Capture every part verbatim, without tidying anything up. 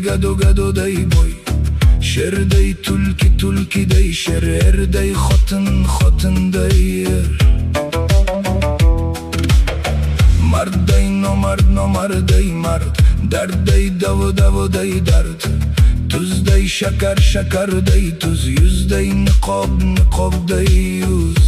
gado gadoday boy, sherday tulki tulkiday sher, erday xotin xotinday er. Mardday nomard nomarday mard, dardday davu davuday dard, tuzday shakar shakarday tuz, yuzday niqob niqobday yuz.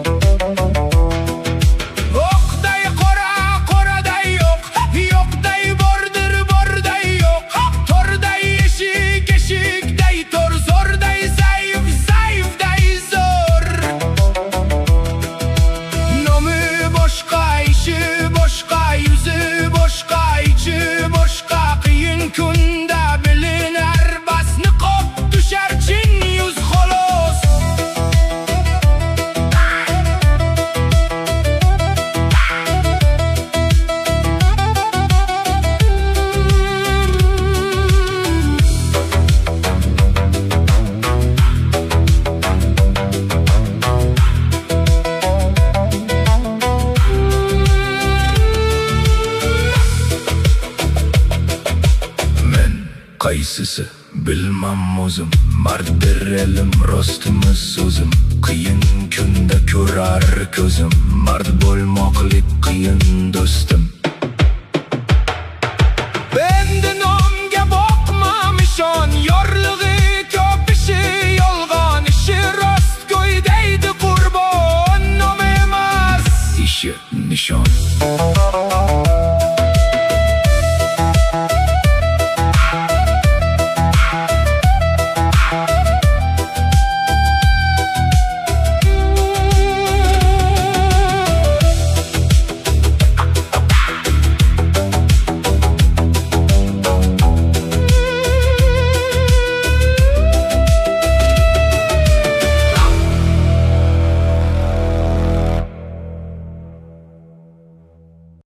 O'qday qora qoraday yo'q, yo'qday bordir borday yo'q, torday eshik eshikday tor, zo'rday zaif zaifday zo'r. Nomi boshqa, ishi boshqa, yuzi boshqa, ichi boshqa, qiyin kunda bilinar bas niqob tushar chin yuz xolos. Qaysisi bilmam o'zim, marddir elim rostmi so'zim, qiyin kunda ko'rar ko'zim, mard